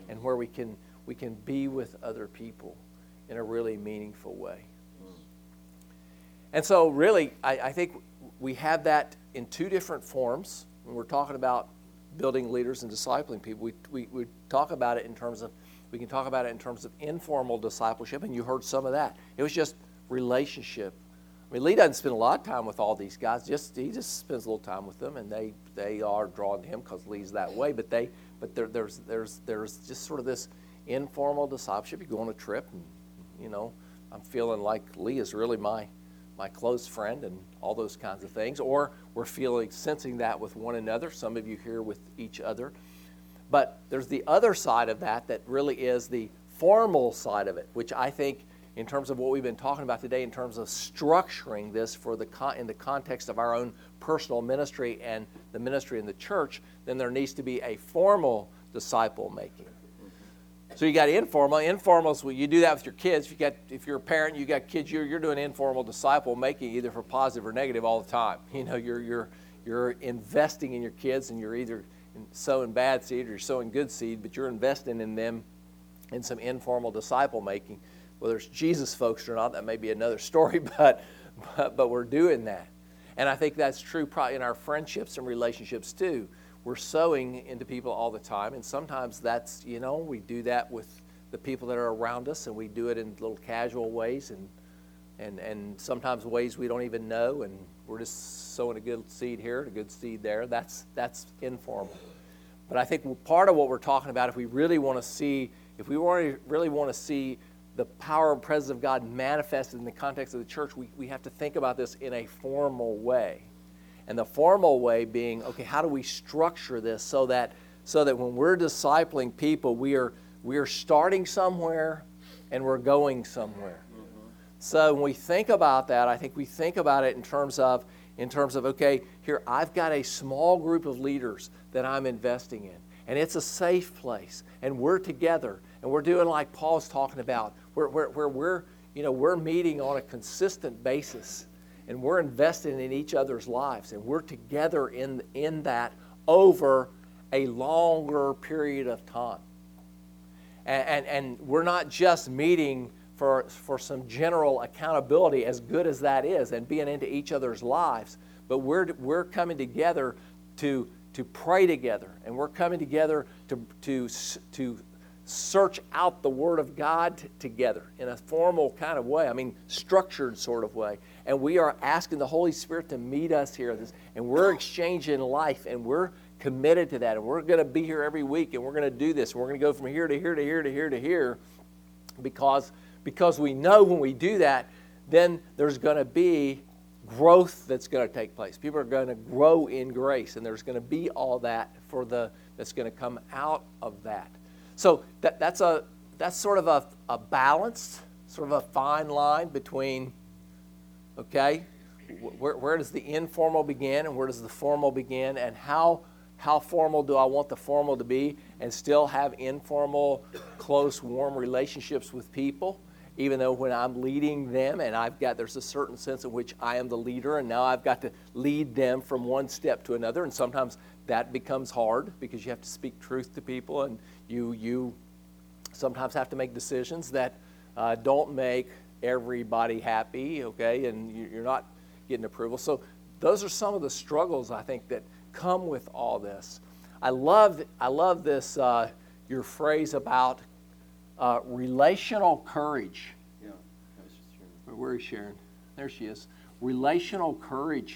and where we can be with other people in a really meaningful way. And so really, I think we have that in two different forms. When we're talking about building leaders and discipling people, we talk about it in terms of, we can talk about it in terms of informal discipleship, and you heard some of that. It was just relationship. I mean, Lee doesn't spend a lot of time with all these guys. He just spends a little time with them, and they are drawn to him because Lee's that way. But there's just sort of this informal discipleship. You go on a trip, and I'm feeling like Lee is really my close friend and all those kinds of things. Or we're sensing that with one another. Some of you here with each other. But there's the other side of that really is the formal side of it, which I think in terms of what we've been talking about today, in terms of structuring this in the context of our own personal ministry and the ministry in the church, then there needs to be a formal disciple making. So you got informal. Informal is you do that with your kids. If you're a parent, you got kids, you're doing informal disciple making either for positive or negative all the time. You're investing in your kids, and you're either sowing bad seed or you're sowing good seed, but you're investing in them in some informal disciple making. Whether it's Jesus folks or not, that may be another story, but we're doing that. And I think that's true probably in our friendships and relationships too. We're sowing into people all the time, and sometimes that's, we do that with the people that are around us, and we do it in little casual ways and sometimes ways we don't even know, and we're just sowing a good seed here, a good seed there. That's informal. But I think part of what we're talking about, if we really want to see the power and presence of God manifested in the context of the church, we have to think about this in a formal way. And the formal way being, okay, how do we structure this so that when we're discipling people, we are starting somewhere and we're going somewhere. Mm-hmm. So when we think about that, I think we think about it in terms of, okay, here I've got a small group of leaders that I'm investing in. And it's a safe place. And we're together. And we're doing like Paul's talking about, where we're meeting on a consistent basis. And we're investing in each other's lives. And we're together in that over a longer period of time. And we're not just meeting for some general accountability, as good as that is, and being into each other's lives. But we're coming together to pray together. And we're coming together to search out the Word of God together in a formal kind of way, structured sort of way. And we are asking the Holy Spirit to meet us here. And we're exchanging life, and we're committed to that. And we're going to be here every week, and we're going to do this. We're going to go from here to here to here to here to here because we know when we do that, then there's going to be growth that's going to take place. People are going to grow in grace, and there's going to be all that that's going to come out of that. So that's sort of a balanced, sort of a fine line between, okay, where does the informal begin and where does the formal begin, and how formal do I want the formal to be and still have informal, close, warm relationships with people, even though when I'm leading them and there's a certain sense in which I am the leader, and now I've got to lead them from one step to another, and sometimes that becomes hard because you have to speak truth to people, and you sometimes have to make decisions that don't make everybody happy, okay, and you're not getting approval. So those are some of the struggles, I think, that come with all this. I love this, your phrase about relational courage. Yeah. Where is Sharon? There she is. Relational courage.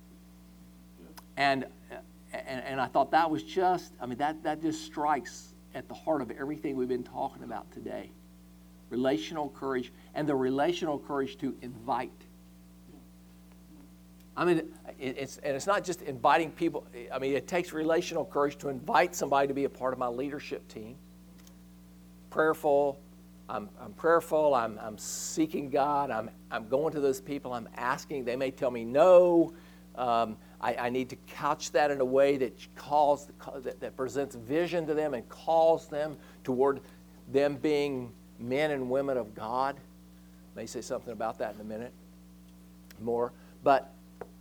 Yeah. And I thought that was just, that just strikes at the heart of everything we've been talking about today. Relational courage, and the relational courage to invite. It's not just inviting people. It takes relational courage to invite somebody to be a part of my leadership team. Prayerful. I'm prayerful. I'm seeking God. I'm going to those people. I'm asking. They may tell me no. I need to couch that in a way that presents vision to them and calls them toward them being men and women of God. I may say something about that in a minute more. But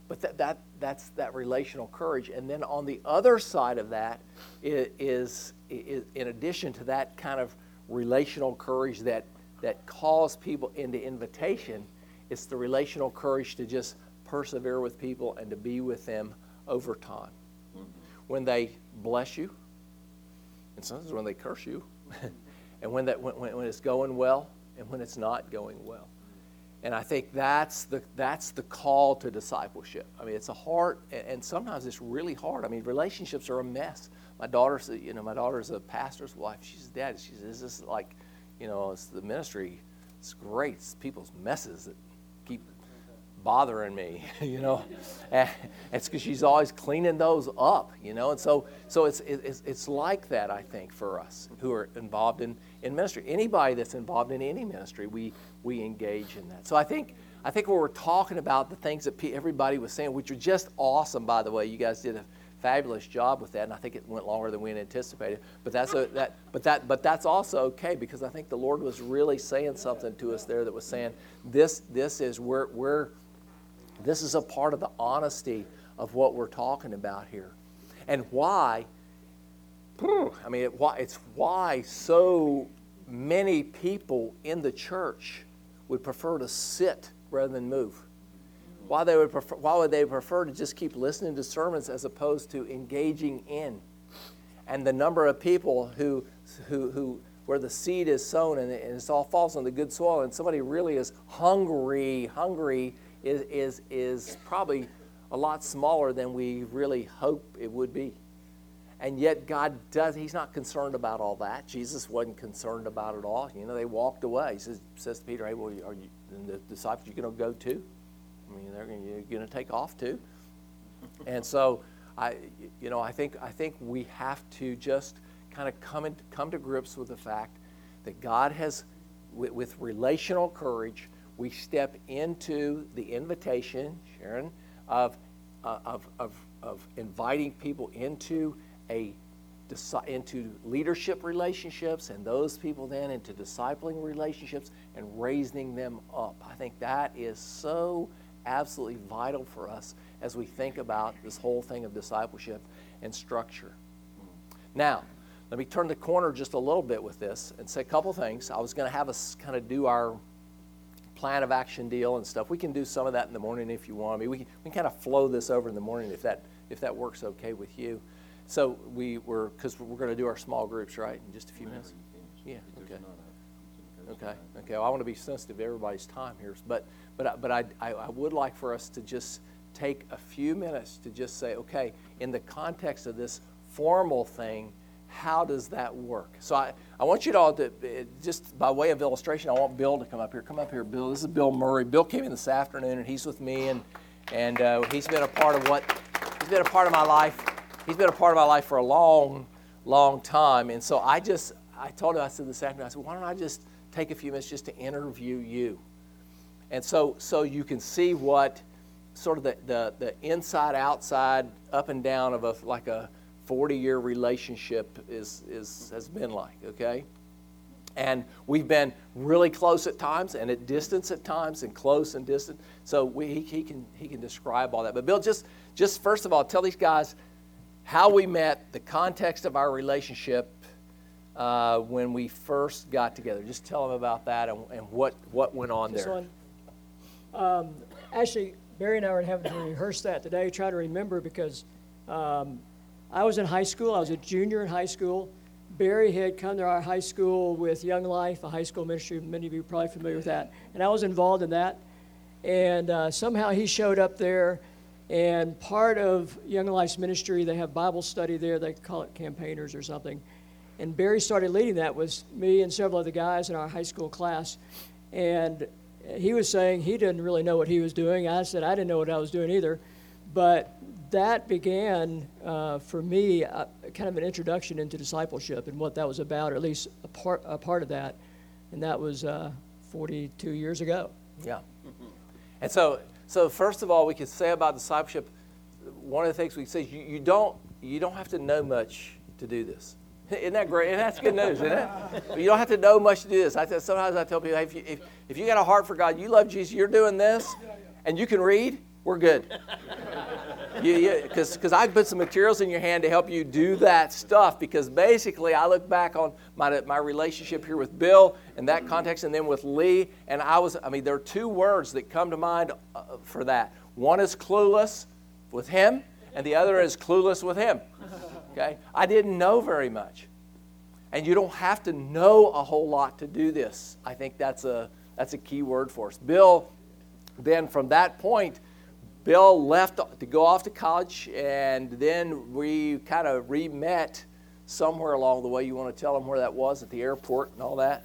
But that's that relational courage. And then on the other side of that is in addition to that kind of relational courage that calls people into invitation, it's the relational courage to just persevere with people and to be with them over time. Mm-hmm. When they bless you, and sometimes when they curse you, and when it's going well, and when it's not going well. And I think that's the call to discipleship. I mean, it's a hard, and sometimes it's really hard. I mean, relationships are a mess. My daughter's a pastor's wife. She says, Dad, she says, this is like, it's the ministry. It's great. It's people's messes that keep bothering me, And it's because she's always cleaning those up, And so it's like that, I think, for us who are involved in ministry. Anybody that's involved in any ministry, we engage in that. So I think when we're talking about the things that everybody was saying, which were just awesome, by the way, you guys did a fabulous job with that, and I think it went longer than we had anticipated. But that's also okay, because I think the Lord was really saying something to us there that was saying this is this is a part of the honesty of what we're talking about here, and why. I mean, it's why so many people in the church would prefer to sit rather than move. Why would they prefer to just keep listening to sermons as opposed to engaging in? And the number of people who where the seed is sown and it all falls on the good soil, and somebody really is hungry is probably a lot smaller than we really hope it would be. And yet God He's not concerned about all that. Jesus wasn't concerned about it all. They walked away. He says to Peter, hey, well, are you and the disciples, you going to go too? I mean, you're going to take off too. And so I think we have to just kind of come to grips with the fact that God has, with relational courage, we step into the invitation, Sharon, of inviting people into leadership relationships, and those people then into discipling relationships and raising them up. I think that is so absolutely vital for us as we think about this whole thing of discipleship and structure. Now, let me turn the corner just a little bit with this and say a couple things. I was going to have us kind of do our plan of action deal and stuff. We can do some of that in the morning if you want. I mean, we can kind of flow this over in the morning if that works okay with you. So because we're going to do our small groups, right, in just a few minutes? Yeah, okay. Okay, well, I want to be sensitive to everybody's time here. But I would like for us to just take a few minutes to just say, okay, in the context of this formal thing, how does that work? So I want you to all to, just by way of illustration, I want Bill to come up here. Come up here, Bill. This is Bill Murray. Bill came in this afternoon, and he's with me, and he's been a part of my life. He's been a part of my life for a long, long time. And so I told him, I said this afternoon, why don't I just take a few minutes just to interview you? And so you can see what sort of the inside, outside, up and down of a 40-year relationship has been like, okay? And we've been really close at times and at distance at times and close and distant. So he can describe all that. But Bill, just first of all, tell these guys how we met, the context of our relationship when we first got together. Just tell them about that and what went on there. Actually, Barry and I were having to rehearse that today, try to remember, because I was in high school. I was a junior in high school. Barry had come to our high school with Young Life, a high school ministry. Many of you are probably familiar with that. And I was involved in that. And somehow he showed up there. And part of Young Life's ministry, they have Bible study there. They call it campaigners or something. And Barry started leading that with me and several other guys in our high school class. And he was saying he didn't really know what he was doing. I said I didn't know what I was doing either. But that began, for me, kind of an introduction into discipleship and what that was about, or at least a part of that. And that was 42 years ago. Yeah. And so first of all, we could say about discipleship, one of the things we say is you don't have to know much to do this. Isn't that great? And that's good news, isn't it? You don't have to know much to do this. Sometimes I tell people, hey, if you got a heart for God, you love Jesus, you're doing this, and you can read, we're good. Because I put some materials in your hand to help you do that stuff. Because basically, I look back on my relationship here with Bill in that context, and then with Lee, and there are two words that come to mind for that. One is clueless with him, and the other is clueless with him. Okay, I didn't know very much, and you don't have to know a whole lot to do this. I think that's a key word for us. Bill, then from that point, Bill left to go off to college, and then we kind of re-met somewhere along the way. You want to tell them where that was, at the airport and all that?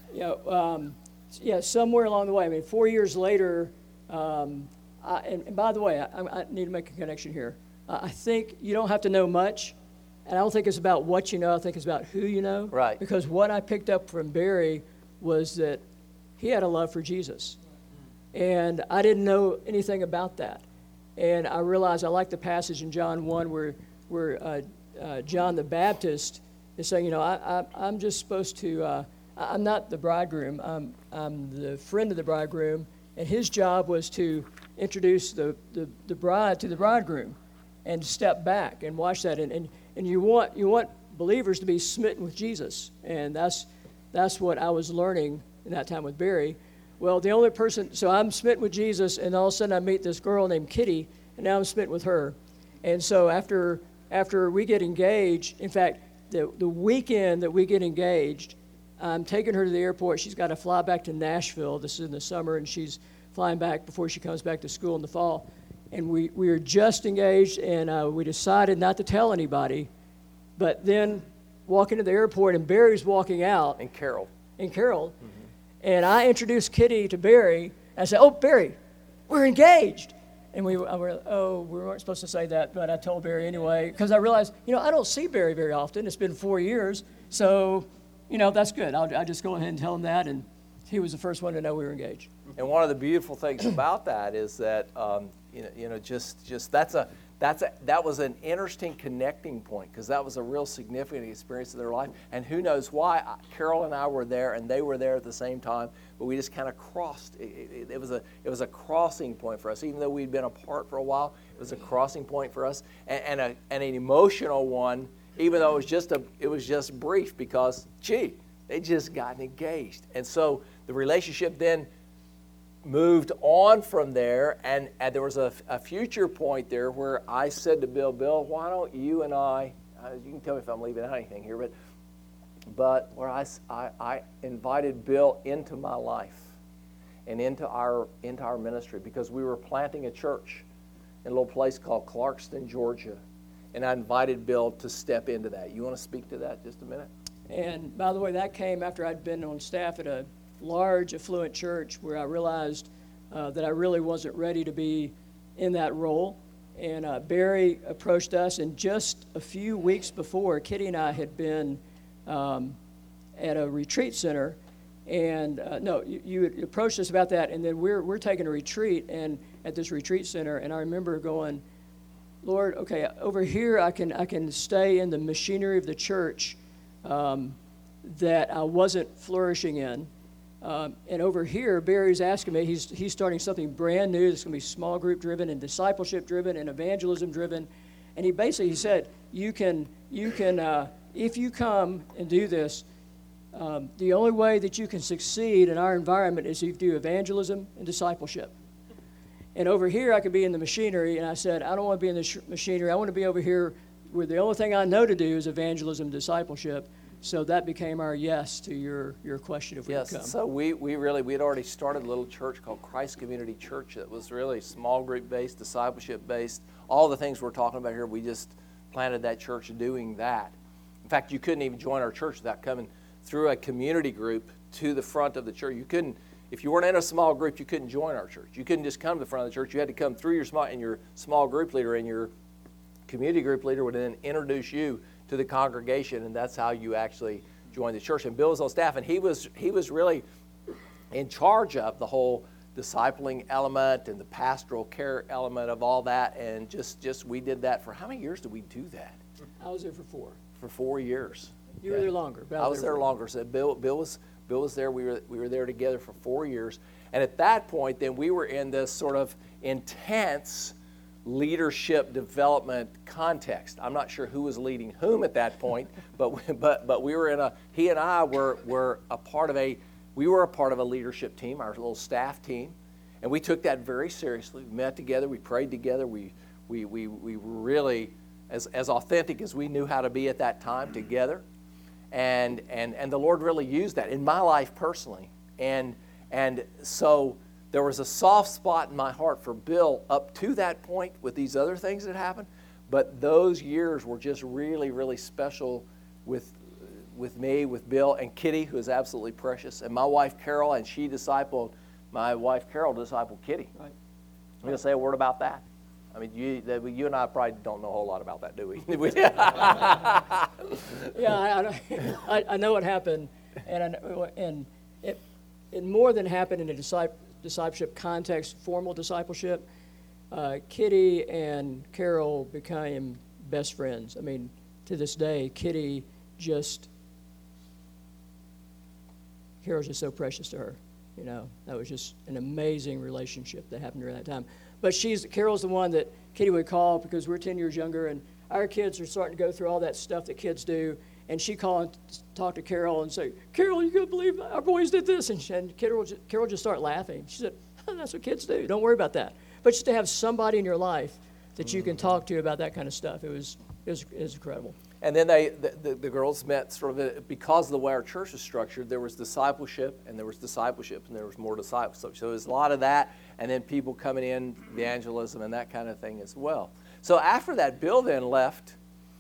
Yeah, somewhere along the way. I mean, 4 years later, and by the way, I need to make a connection here. I think you don't have to know much, and I don't think it's about what you know. I think it's about who you know. Right. Because what I picked up from Barry was that he had a love for Jesus, and I didn't know anything about that. And I realized I like the passage in John 1 where John the Baptist is saying, I'm just supposed to, I'm not the bridegroom, I'm the friend of the bridegroom, and his job was to introduce the bride to the bridegroom and step back and watch that. And you want believers to be smitten with Jesus, and that's what I was learning in that time with Barry. Well, the only person, so I'm smitten with Jesus, and all of a sudden I meet this girl named Kitty, and now I'm smitten with her. And so after we get engaged, in fact, the weekend that we get engaged, I'm taking her to the airport. She's got to fly back to Nashville. This is in the summer, and she's flying back before she comes back to school in the fall. And we were just engaged, and we decided not to tell anybody. But then walking to the airport, and Barry's walking out. And Carol. Mm-hmm. And I introduced Kitty to Barry. I said, "Oh, Barry, we're engaged." And we weren't supposed to say that, but I told Barry anyway, because I realized, I don't see Barry very often. It's been 4 years, so, that's good. I'll just go ahead and tell him that, and he was the first one to know we were engaged. And one of the beautiful things about that is that, that was an interesting connecting point, because that was a real significant experience of their life. And who knows why? Carol and I were there, and they were there at the same time, but we just kind of crossed. It was a crossing point for us, even though we'd been apart for a while. It was a crossing point for us, and an emotional one, even though it was just brief, because they just gotten engaged, and so the relationship then moved on from there, and there was a future point there where I said to Bill, why don't you and I, you can tell me if I'm leaving out anything here, but where I invited Bill into my life and into our ministry, because we were planting a church in a little place called Clarkston, Georgia, and I invited Bill to step into that. You want to speak to that just a minute? And by the way, that came after I'd been on staff at a large, affluent church where I realized that I really wasn't ready to be in that role. And Barry approached us, and just a few weeks before, Kitty and I had been at a retreat center. And you had approached us about that, and then we're taking a retreat and at this retreat center, and I remember going, Lord, okay, over here I can stay in the machinery of the church that I wasn't flourishing in. And over here, Barry's asking me, he's starting something brand new that's going to be small group driven and discipleship driven and evangelism driven. And he said, you can if you come and do this, the only way that you can succeed in our environment is if you do evangelism and discipleship. And over here, I could be in the machinery, and I said, I don't want to be in the machinery. I want to be over here where the only thing I know to do is evangelism and discipleship. So that became our yes to your question if we could come. Yes, so we had already started a little church called Christ Community Church that was really small group based, discipleship based, all the things we're talking about here. We just planted that church doing that. In fact, you couldn't even join our church without coming through a community group to the front of the church. You couldn't, if you weren't in a small group, you couldn't join our church. You couldn't just come to the front of the church. You had to come through your small group leader, and your community group leader would then introduce you to the congregation, and that's how you actually joined the church. And Bill was on staff, and he was really in charge of the whole discipling element and the pastoral care element of all that. And just we did that for how many years did we do that? I was there for 4. For 4 years. You were there longer. I was there longer. So Bill was there. We were there together for 4 years. And at that point, then we were in this sort of intense leadership development context. I'm not sure who was leading whom at that point, but we were he and I were a part of a leadership team, our little staff team, and we took that very seriously. We met together, we prayed together, we really, as authentic as we knew how to be at that time together, and the Lord really used that in my life personally, and so there was a soft spot in my heart for Bill up to that point with these other things that happened, but those years were just really, really special with me, with Bill, and Kitty, who is absolutely precious, and my wife Carol, and my wife Carol discipled Kitty. Right. I'm going to say a word about that. I mean, you and I probably don't know a whole lot about that, do we? Yeah, I know what happened, and it more than happened in a discipleship context, formal discipleship. Kitty and Carol became best friends. I mean, to this day, Carol's just so precious to her. You know, that was just an amazing relationship that happened during that time. But Carol's the one that Kitty would call because we're 10 years younger, and our kids are starting to go through all that stuff that kids do. And she'd call and talk to Carol and say, "Carol, you can't believe our boys did this." And Carol just start laughing. She said, "That's what kids do. Don't worry about that." But just to have somebody in your life that you can talk to about that kind of stuff, it was incredible. And then the girls met sort of because of the way our church is structured. There was discipleship, and there was discipleship, and there was more discipleship. So there was a lot of that, and then people coming in, evangelism, and that kind of thing as well. So after that, Bill then left.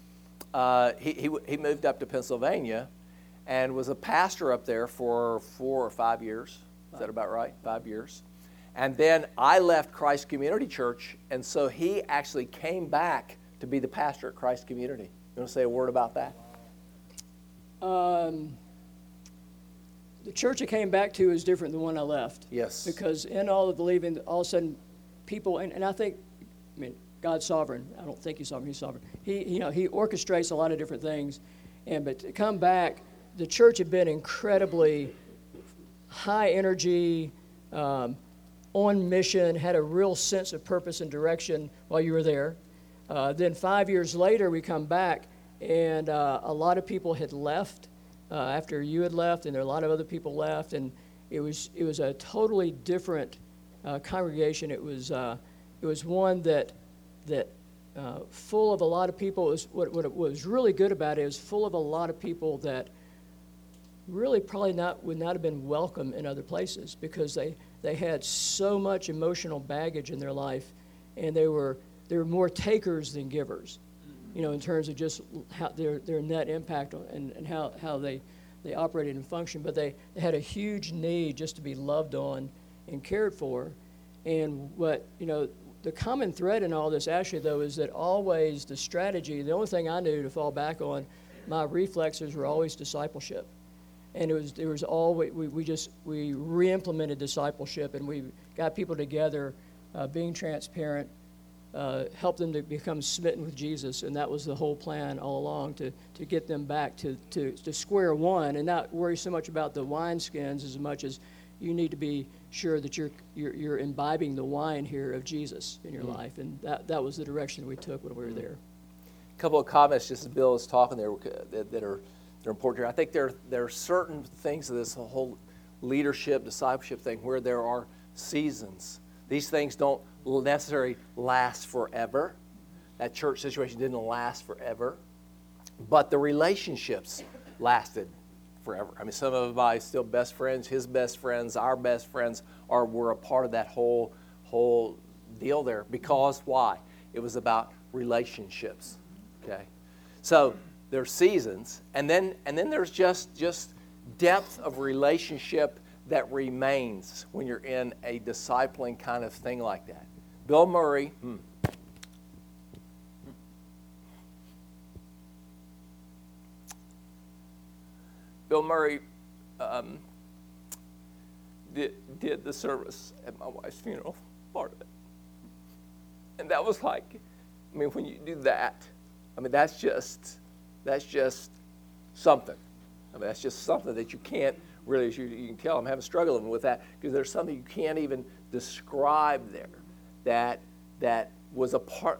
He moved up to Pennsylvania and was a pastor up there for 4 or 5 years. Is that about right? 5 years. And then I left Christ Community Church, and so he actually came back to be the pastor at Christ Community. You want to say a word about that? The church I came back to is different than the one I left. Yes. Because in all of the leaving, all of a sudden, people, and I think, God's sovereign. I don't think He's sovereign. He's sovereign. He orchestrates a lot of different things, but to come back, the church had been incredibly high energy, on mission, had a real sense of purpose and direction while you were there. Then 5 years later, we come back, and a lot of people had left after you had left, and there were a lot of other people left, and it was a totally different congregation. It was one that full of a lot of people. What it was really good about it was full of a lot of people that really probably would not have been welcome in other places because they had so much emotional baggage in their life, and they were more takers than givers, in terms of just how their net impact and how they operated and functioned. But they had a huge need just to be loved on and cared for. And the common thread in all this, actually, though, is that always the strategy, the only thing I knew to fall back on, my reflexes were always discipleship. And it was always, we re-implemented discipleship, and we got people together, being transparent, helped them to become smitten with Jesus, and that was the whole plan all along, to get them back to square one and not worry so much about the wineskins as much as you need to be sure that you're imbibing the wine here of Jesus in your life, and that was the direction we took when we were there. A couple of comments just as Bill is talking there that are important here. I think there are certain things of this whole leadership, discipleship thing where there are seasons. These things don't necessarily last forever. That church situation didn't last forever, but the relationships lasted forever. I mean, some of my still best friends, his best friends, our best friends were a part of that whole deal there. Because why? It was about relationships. Okay, so there's seasons, and then there's just depth of relationship that remains when you're in a discipling kind of thing like that. Bill Murray. Bill Murray did the service at my wife's funeral, part of it. And that was like, when you do that, that's just something. That's just something that you can't really, as you can tell, I'm having struggling with that, because there's something you can't even describe there that was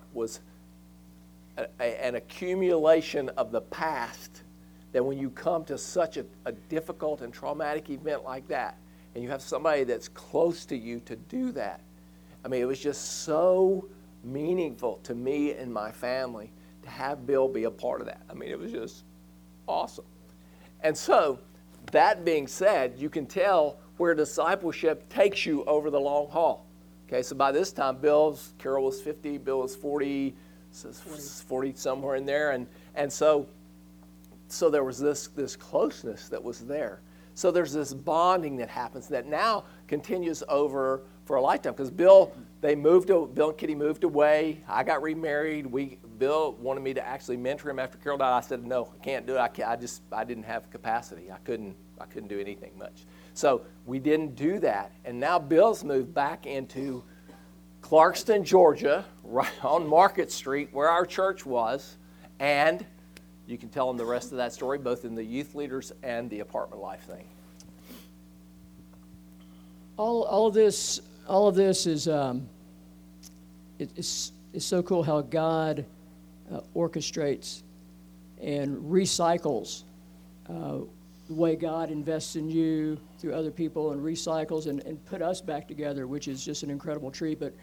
an accumulation of the past, that when you come to such a difficult and traumatic event like that, and you have somebody that's close to you to do that, I mean, it was just so meaningful to me and my family to have Bill be a part of that. I mean, it was just awesome. And so, that being said, you can tell where discipleship takes you over the long haul. Okay, so by this time, Carol was 50, Bill was 40, 40 somewhere in there, and so there was this closeness that was there. So there's this bonding that happens that now continues over for a lifetime. Because Bill and Kitty moved away. I got remarried. Bill wanted me to actually mentor him after Carol died. I said, no, I can't do it. I didn't have capacity. I couldn't do anything much. So we didn't do that. And now Bill's moved back into Clarkston, Georgia, right on Market Street, where our church was. And you can tell them the rest of that story, both in the youth leaders and the apartment life thing. All of this is it's so cool how God orchestrates and recycles the way God invests in you through other people and recycles and put us back together, which is just an incredible treat. But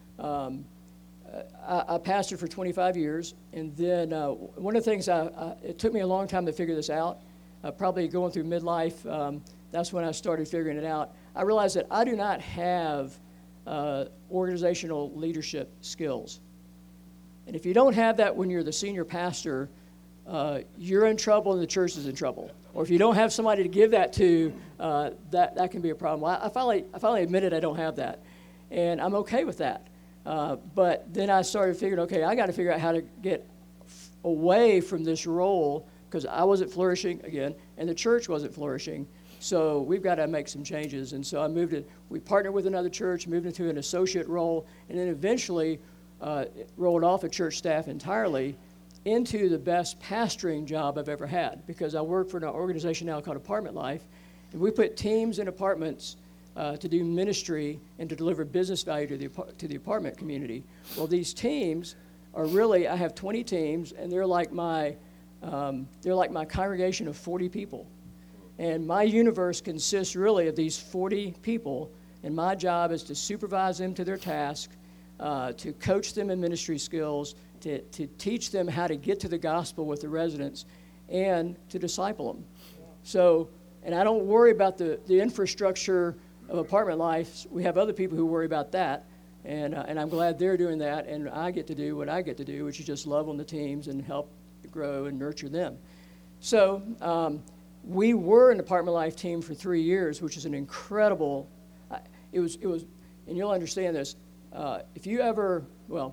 I pastored for 25 years, and then one of the things, it took me a long time to figure this out, probably going through midlife, that's when I started figuring it out. I realized that I do not have organizational leadership skills. And if you don't have that when you're the senior pastor, you're in trouble and the church is in trouble. Or if you don't have somebody to give that to, that can be a problem. Well, I finally admitted I don't have that, and I'm okay with that. But then I started figuring, okay, I got to figure out how to get away from this role because I wasn't flourishing again, and the church wasn't flourishing. So we've got to make some changes. And so we partnered with another church, moved into an associate role, and then eventually rolled off of church staff entirely into the best pastoring job I've ever had, because I work for an organization now called Apartment Life, and we put teams in apartments to do ministry and to deliver business value to the apartment community. Well, these teams are really, I have 20 teams, and they're like my congregation of 40 people. And my universe consists really of these 40 people, and my job is to supervise them to their task, to coach them in ministry skills, to teach them how to get to the gospel with the residents, and to disciple them. So, and I don't worry about the infrastructure of apartment life. We have other people who worry about that, and I'm glad they're doing that, and I get to do what I get to do, which is just love on the teams and help grow and nurture them. So we were an apartment life team for 3 years, which is an incredible. It was, and you'll understand this. If you ever,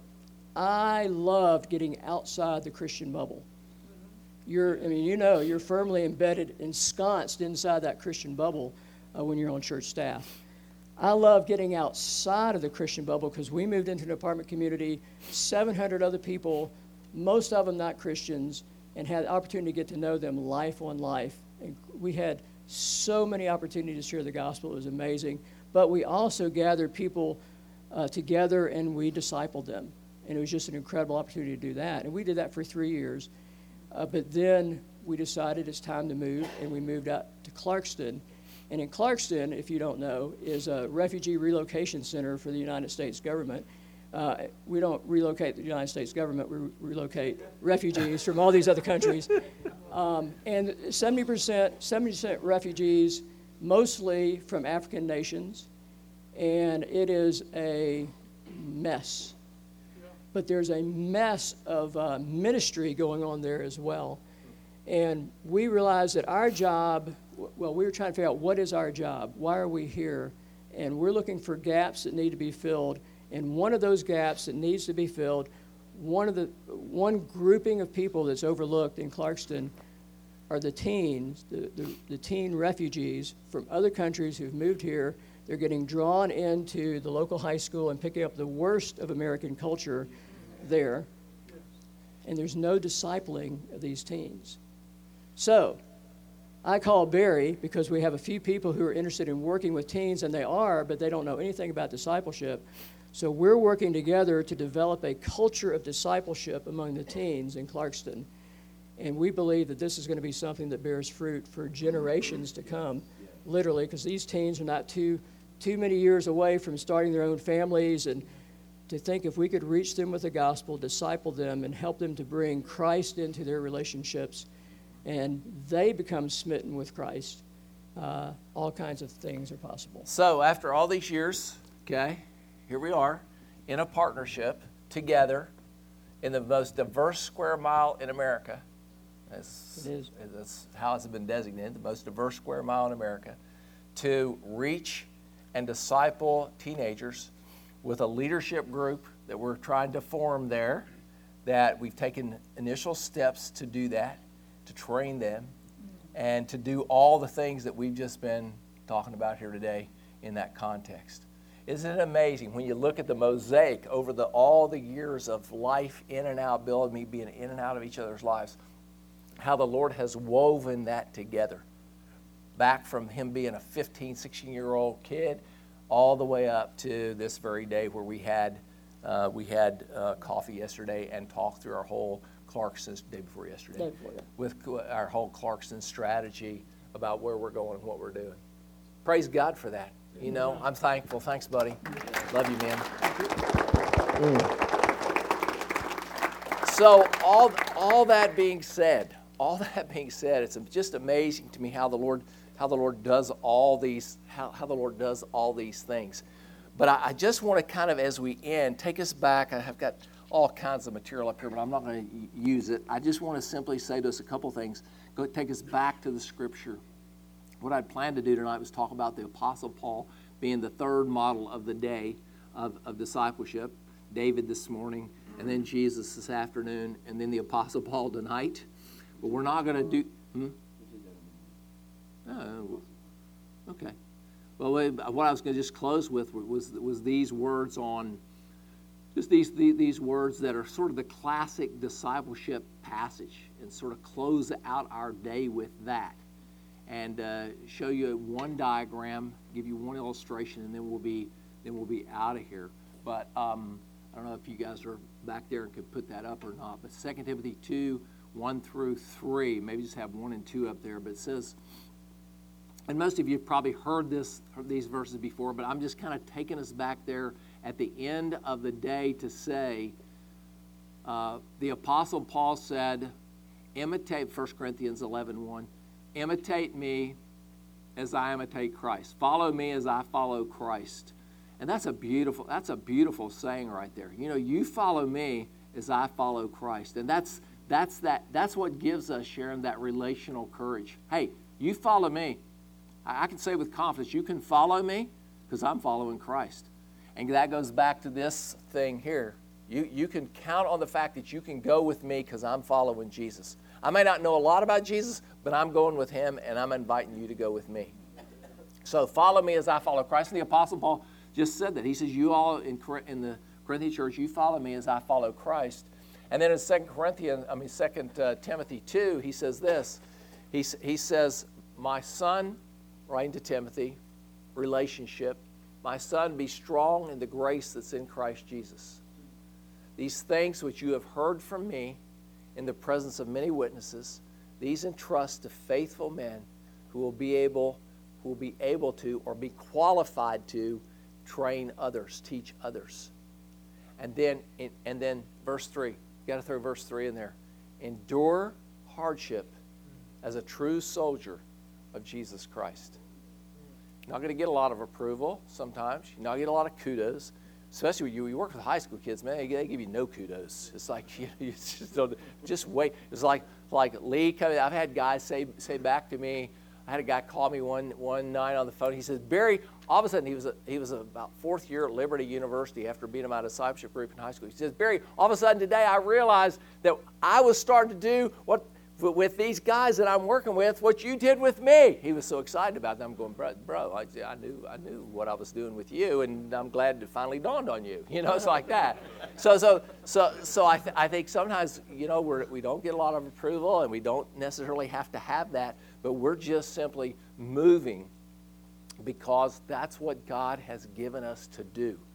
I loved getting outside the Christian bubble. You're firmly embedded, ensconced inside that Christian bubble when you're on church staff. I love getting outside of the Christian bubble because we moved into an apartment community, 700 other people, most of them not Christians, and had the opportunity to get to know them life on life. And we had so many opportunities to share the gospel. It was amazing. But we also gathered people together and we discipled them. And it was just an incredible opportunity to do that. And we did that for 3 years. But then we decided it's time to move, and we moved out to Clarkston. And in Clarkston, if you don't know, is a refugee relocation center for the United States government. We don't relocate the United States government, we relocate refugees from all these other countries. And 70% refugees, mostly from African nations, and it is a mess. But there's a mess of ministry going on there as well. And we realized that our job, we were trying to figure out what is our job, why are we here, and we're looking for gaps that need to be filled. And one of those gaps that needs to be filled, one grouping of people that's overlooked in Clarkston are the teens, the teen refugees from other countries who've moved here. They're getting drawn into the local high school and picking up the worst of American culture there. And there's no discipling of these teens. So I call Barry because we have a few people who are interested in working with teens, and they are, but they don't know anything about discipleship. So we're working together to develop a culture of discipleship among the teens in Clarkston. And we believe that this is going to be something that bears fruit for generations to come, literally, because these teens are not too many years away from starting their own families. And to think if we could reach them with the gospel, disciple them, and help them to bring Christ into their relationships, and they become smitten with Christ, all kinds of things are possible. So after all these years, okay, here we are in a partnership together in the most diverse square mile in America. It is. That's how it's been designated, the most diverse square mile in America, to reach and disciple teenagers with a leadership group that we're trying to form there, that we've taken initial steps to do that, to train them, and to do all the things that we've just been talking about here today in that context. Isn't it amazing when you look at the mosaic over all the years of life in and out, Bill and me being in and out of each other's lives, how the Lord has woven that together, back from him being a 15, 16-year-old kid all the way up to this very day where we had coffee yesterday and talked through our whole Clarkston, day before yesterday, with our whole Clarkston strategy about where we're going and what we're doing. Praise God for that. You know, I'm thankful. Thanks, buddy. Love you, man. So all that being said, it's just amazing to me how the Lord does all these things. But I just want to kind of, as we end, take us back. I have got all kinds of material up here, but I'm not going to use it. I just want to simply say to us a couple things. Take us back to the Scripture. What I'd planned to do tonight was talk about the Apostle Paul being the third model of the day of discipleship, David this morning, and then Jesus this afternoon, and then the Apostle Paul tonight. But we're not going to do... Oh, okay. Well, what I was going to just close with was these words on... Just these words that are sort of the classic discipleship passage, and sort of close out our day with that. And show you one diagram, give you one illustration, and then we'll be out of here. But I don't know if you guys are back there and could put that up or not. But 2 Timothy 2, 1 through 3, maybe just have 1 and 2 up there. But it says, and most of you have probably heard these verses before, but I'm just kind of taking us back there at the end of the day to say, the Apostle Paul said, imitate 1 Corinthians 11:1. Imitate me as I imitate Christ. Follow me as I follow Christ. And that's a beautiful saying right there. You know, you follow me as I follow Christ. And that's what gives us, Sharon, that relational courage. Hey, you follow me. I can say with confidence, you can follow me because I'm following Christ. And that goes back to this thing here. You can count on the fact that you can go with me because I'm following Jesus. I may not know a lot about Jesus, but I'm going with him, and I'm inviting you to go with me. So follow me as I follow Christ. And the Apostle Paul just said that. He says, you all in the Corinthian church, you follow me as I follow Christ. And then in 2 Timothy 2, he says this. He says, my son, writing to Timothy, relationship, my son, be strong in the grace that's in Christ Jesus. These things which you have heard from me in the presence of many witnesses, these entrust to faithful men who will be able to or be qualified to train others, teach others. And then verse 3. You got to throw verse 3 in there. Endure hardship as a true soldier of Jesus Christ. You're not going to get a lot of approval sometimes. You're not going to get a lot of kudos. Especially when you work with high school kids, man, they give you no kudos. It's like, you just wait. It's like Lee coming. I've had guys say back to me. I had a guy call me one night on the phone. He says, Barry, all of a sudden he was about fourth year at Liberty University after being in my discipleship group in high school. He says, Barry, all of a sudden today I realized that I was starting to do what with these guys that I'm working with, what you did with me. He was so excited about that. I'm going, bro, I knew what I was doing with you, and I'm glad it finally dawned on you. You know, it's like that. So I think sometimes, you know, we don't get a lot of approval, and we don't necessarily have to have that, but we're just simply moving because that's what God has given us to do.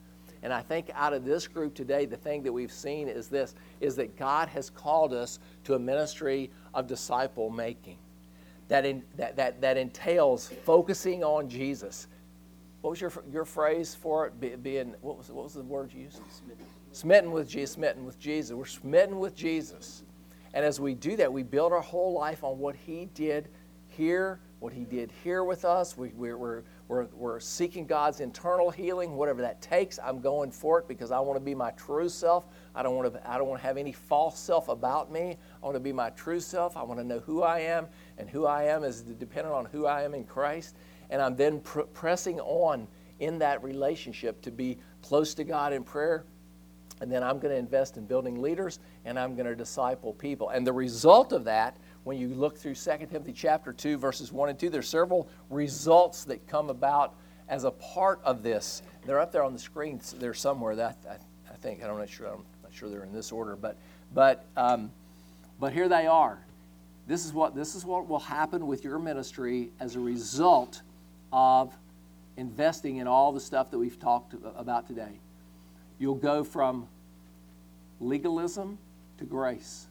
And I think out of this group today, the thing that we've seen is this, is that God has called us to a ministry of disciple making that entails focusing on Jesus. What was your phrase for it? Being, what was the word you used? Smitten with Jesus. Smitten with Jesus. We're smitten with Jesus. And as we do that, we build our whole life on what He did here, what He did here with us. We're seeking God's internal healing, whatever that takes. I'm going for it because I want to be my true self. I don't want to have any false self about me. I want to be my true self. I want to know who I am, and who I am is dependent on who I am in Christ. And I'm then pressing on in that relationship to be close to God in prayer. And then I'm going to invest in building leaders, and I'm going to disciple people. And the result of that, when you look through 2 Timothy chapter 2, verses 1 and 2, there's several results that come about as a part of this. They're up there on the screen. They're somewhere. That I think. I'm not sure they're in this order, but here they are. This is what will happen with your ministry as a result of investing in all the stuff that we've talked about today. You'll go from legalism to grace.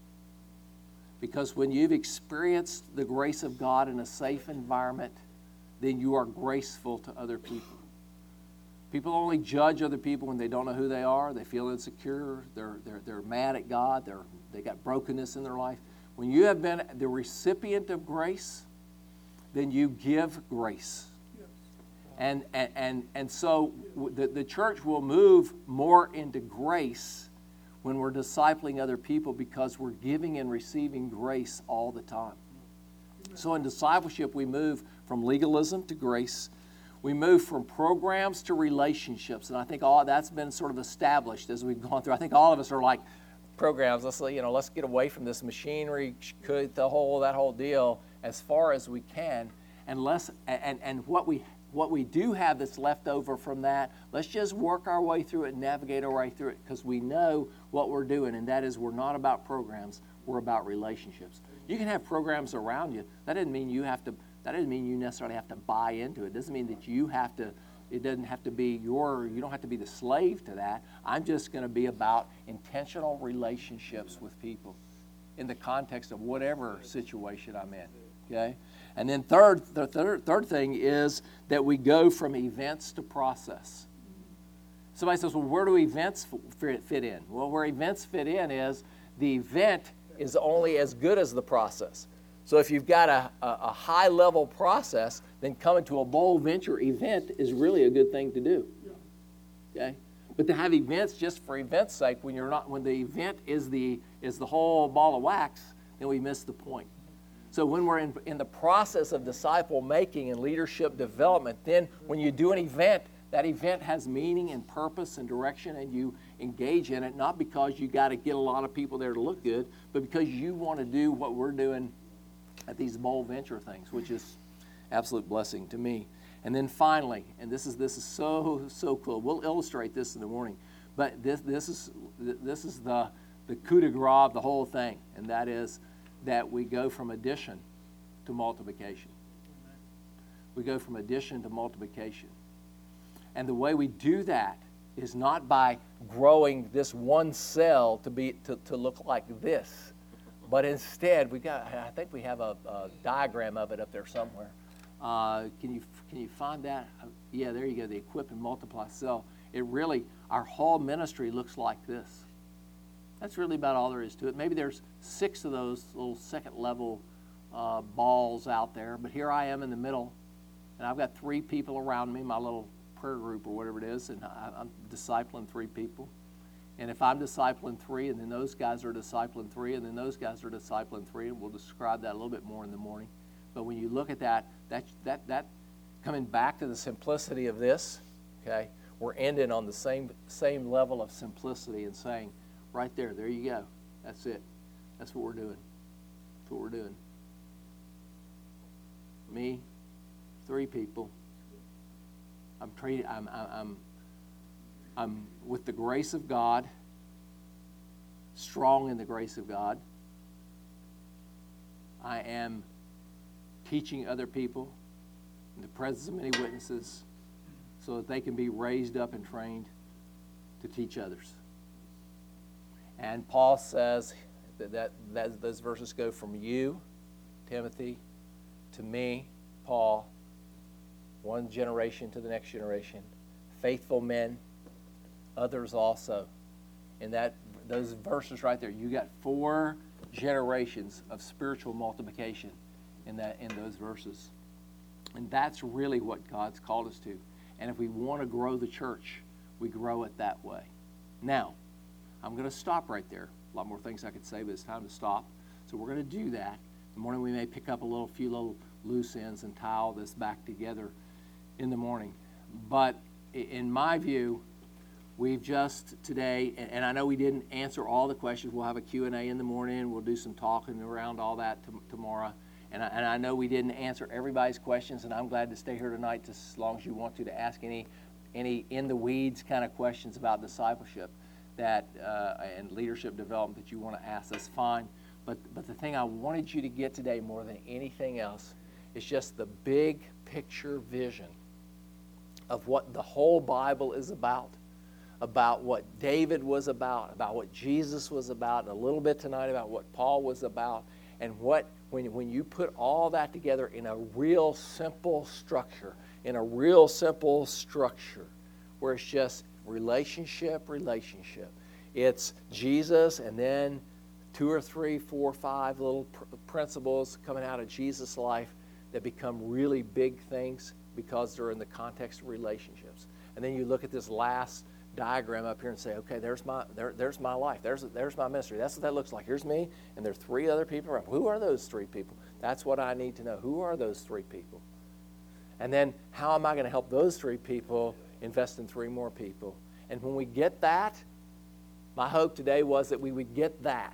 Because when you've experienced the grace of God in a safe environment, then you are graceful to other people. People only judge other people when they don't know who they are. They feel insecure. They're mad at God. They got brokenness in their life. When you have been the recipient of grace, then you give grace. And so the church will move more into grace when we're discipling other people because we're giving and receiving grace all the time. So in discipleship, we move from legalism to grace. We move from programs to relationships. And I think all that's been sort of established as we've gone through. I think all of us are like, programs, let's get away from this machinery, that whole deal as far as we can. And what we do have that's left over from that, let's just work our way through it and navigate our way through it because we know what we're doing, and that is we're not about programs, we're about relationships. You can have programs around you. That doesn't mean you necessarily have to buy into it. It doesn't mean that it doesn't have to be you don't have to be the slave to that. I'm just going to be about intentional relationships with people in the context of whatever situation I'm in. Okay? And then the third thing is that we go from events to process. Somebody says, well, where do events fit in? Well, where events fit in is the event is only as good as the process. So if you've got a high-level process, then coming to a bold venture event is really a good thing to do. Okay? But to have events just for event's sake, when the event is the whole ball of wax, then we miss the point. So when we're in the process of disciple making and leadership development, then when you do an event, that event has meaning and purpose and direction, and you engage in it, not because you got to get a lot of people there to look good, but because you want to do what we're doing at these bold venture things, which is absolute blessing to me. And then finally, and this is so cool. We'll illustrate this in the morning, but this is the coup de grace of the whole thing, and that is that we go from addition to multiplication. We go from addition to multiplication. And the way we do that is not by growing this one cell to look like this, but instead I think we have a diagram of it up there somewhere. Can you find that? Yeah, there you go. The equip and multiply cell. Our whole ministry looks like this. That's really about all there is to it. Maybe there's 6 of those little second level balls out there, but here I am in the middle, and I've got 3 people around me, my little prayer group or whatever it is, and I'm discipling 3 people. And if I'm discipling 3, and then those guys are discipling 3, and then those guys are discipling 3, and we'll describe that a little bit more in the morning. But when you look at that coming back to the simplicity of this, okay, we're ending on the same level of simplicity and saying, right there you go. That's it. That's what we're doing. That's what we're doing. Me, 3 people. I'm with the grace of God, strong in the grace of God. I am teaching other people in the presence of many witnesses so that they can be raised up and trained. to teach others. And Paul says that those verses go from you, Timothy, to me, Paul, one generation to the next generation, faithful men, others also. In those verses right there, you got 4 generations of spiritual multiplication in those verses. And that's really what God's called us to. And if we want to grow the church, we grow it that way. Now, I'm going to stop right there. A lot more things I could say, but it's time to stop. So we're going to do that. In the morning we may pick up a few little loose ends and tie all this back together in the morning. But in my view, we've just today, and I know we didn't answer all the questions. We'll have a Q&A in the morning. We'll do some talking around all that tomorrow. And I know we didn't answer everybody's questions, and I'm glad to stay here tonight just as long as you want to ask any in-the-weeds kind of questions about discipleship and leadership development that you want to ask. That's fine. But the thing I wanted you to get today more than anything else is just the big picture vision of what the whole Bible is about what David was about what Jesus was about, and a little bit tonight about what Paul was about, and when you put all that together in a real simple structure, where it's just relationship. It's Jesus and then 2 or 3, 4, 5 little principles coming out of Jesus' life that become really big things because they're in the context of relationships. And then you look at this last diagram up here and say, okay, there's my life. There's my ministry. That's what that looks like. Here's me, and there are 3 other people around. Who are those 3 people? That's what I need to know. Who are those 3 people? And then how am I going to help those 3 people invest in 3 more people? And when we get that, my hope today was that we would get that.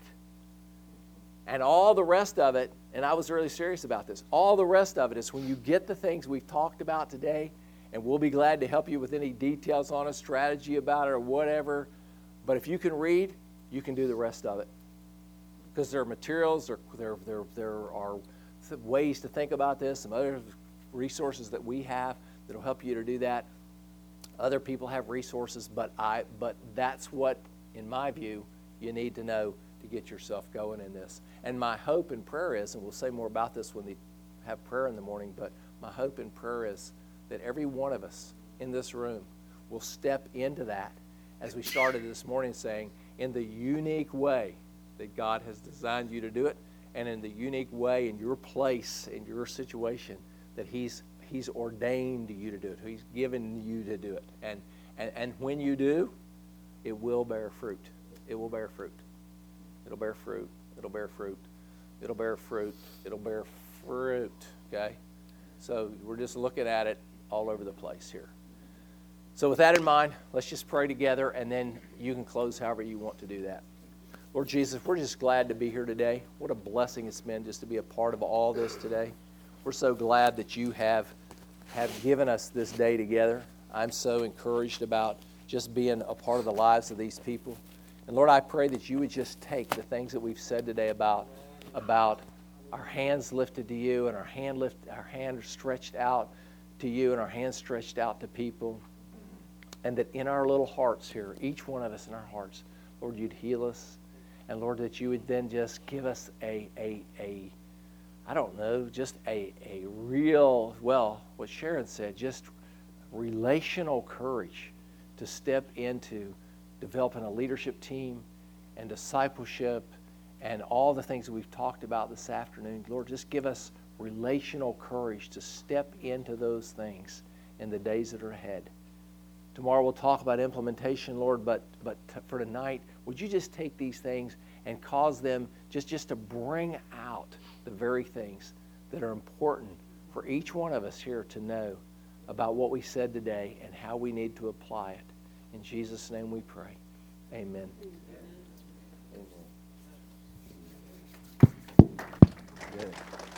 And all the rest of it, and I was really serious about this, all the rest of it is when you get the things we've talked about today, and we'll be glad to help you with any details on a strategy about it or whatever. But if you can read, you can do the rest of it. Because there are materials, there are ways to think about this, some other resources that we have that will help you to do that. Other people have resources, but that's what, in my view, you need to know to get yourself going in this. And my hope and prayer is, and we'll say more about this when we have prayer in the morning, but my hope and prayer is that every one of us in this room will step into that, as we started this morning saying, in the unique way that God has designed you to do it, and in the unique way in your place, in your situation, that He's ordained you to do it. He's given you to do it. And when you do, it will bear fruit. It will bear fruit. It'll bear fruit. It'll bear fruit. It'll bear fruit. It'll bear fruit. Okay? So we're just looking at it all over the place here. So with that in mind, let's just pray together, and then you can close however you want to do that. Lord Jesus, we're just glad to be here today. What a blessing it's been just to be a part of all this today. We're so glad that you have given us this day together. I'm so encouraged about just being a part of the lives of these people. And Lord, I pray that you would just take the things that we've said today about our hands lifted to you, and our hand stretched out to you, and our hands stretched out to people. And that in our little hearts here, each one of us in our hearts, Lord, you'd heal us. And Lord, that you would then just give us a real, well, what Sharon said, just relational courage to step into developing a leadership team and discipleship and all the things that we've talked about this afternoon. Lord, just give us relational courage to step into those things in the days that are ahead. Tomorrow we'll talk about implementation, Lord, but for tonight, would you just take these things and cause them just to bring out the very things that are important for each one of us here to know about what we said today and how we need to apply it. In Jesus' name we pray. Amen. Good.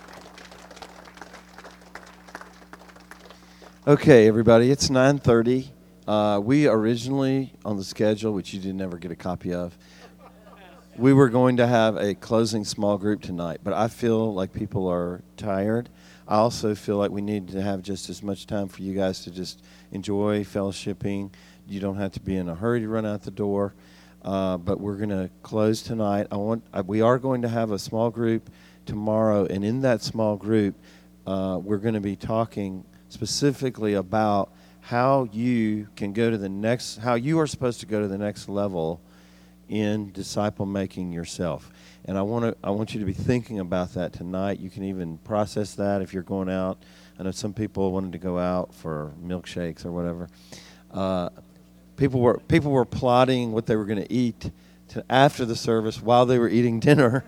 Okay, everybody, it's 9:30. We originally on the schedule, which you did never get a copy of, we were going to have a closing small group tonight, but I feel like people are tired. I also feel like we need to have just as much time for you guys to just enjoy fellowshipping. You don't have to be in a hurry to run out the door. But we're going to close tonight. We are going to have a small group tomorrow, and in that small group, we're going to be talking specifically about how you can go to the next, how you are supposed to go to the next level in disciple making yourself. And I want you to be thinking about that tonight. You can even process that if you're going out. I know some people wanted to go out for milkshakes or whatever. People were plotting what they were going to eat after the service while they were eating dinner.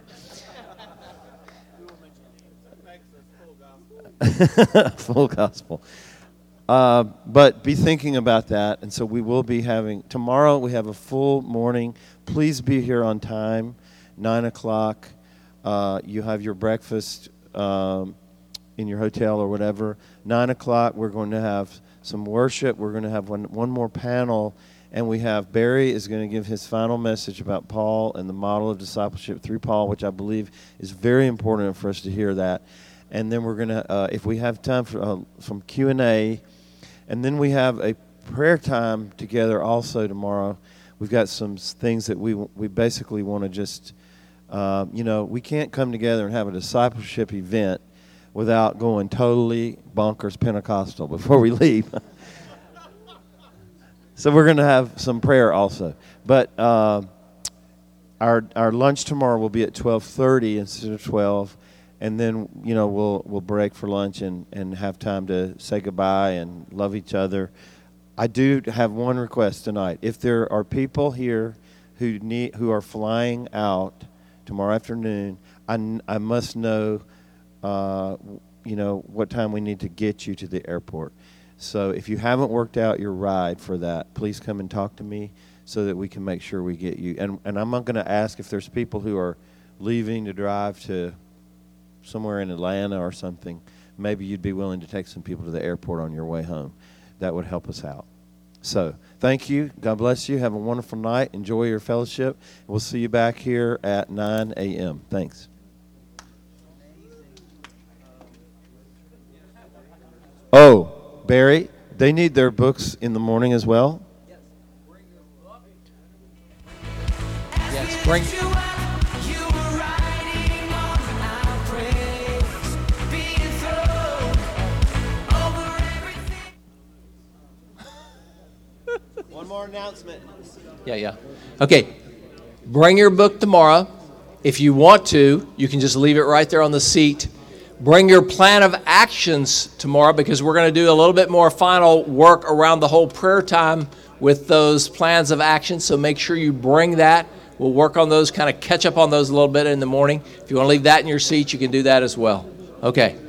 Full gospel. But be thinking about that. And so we will be having, tomorrow we have a full morning. Please be here on time, 9 o'clock. You have your breakfast in your hotel or whatever. 9 o'clock we're going to have some worship. We're going to have one more panel. And we have Barry is going to give his final message about Paul and the model of discipleship through Paul, which I believe is very important for us to hear that. And then we're going to, if we have time for some Q&A, and then we have a prayer time together also tomorrow. We've got some things that we basically want to just, we can't come together and have a discipleship event without going totally bonkers Pentecostal before we leave. So we're going to have some prayer also. But our lunch tomorrow will be at 12:30 instead of 12. And then, we'll break for lunch and have time to say goodbye and love each other. I do have one request tonight. If there are people here who are flying out tomorrow afternoon, I must know, what time we need to get you to the airport. So if you haven't worked out your ride for that, please come and talk to me so that we can make sure we get you. And I'm not going to ask if there's people who are leaving to drive to somewhere in Atlanta or something, maybe you'd be willing to take some people to the airport on your way home. That would help us out. So, thank you. God bless you. Have a wonderful night. Enjoy your fellowship. We'll see you back here at 9 a.m. Thanks. Oh, Barry, they need their books in the morning as well? Yes, bring. One more announcement. Yeah. Okay. Bring your book tomorrow. If you want to, you can just leave it right there on the seat. Bring your plan of actions tomorrow because we're going to do a little bit more final work around the whole prayer time with those plans of action. So make sure you bring that. We'll work on those, kind of catch up on those a little bit in the morning. If you want to leave that in your seat, you can do that as well. Okay.